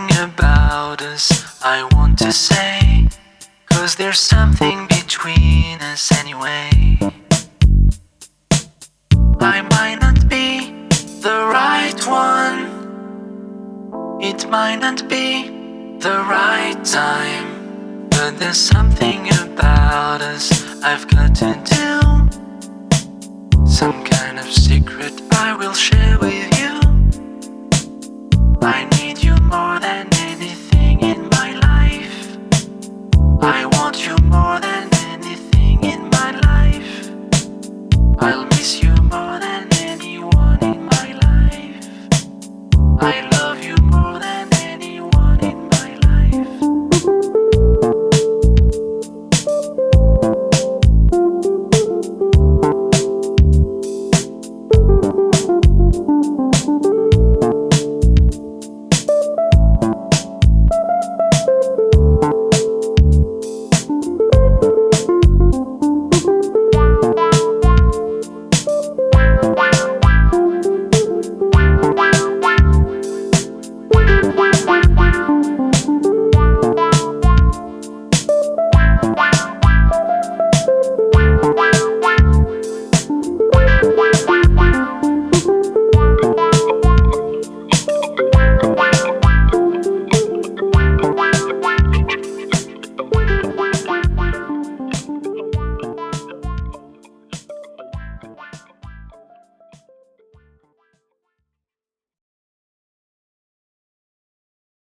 something about us I want to say, 'cause there's something between us anyway. I might not be the right one, it might not be the right time, but there's something about us I've got to do. Some kind of secret I will share with you. I need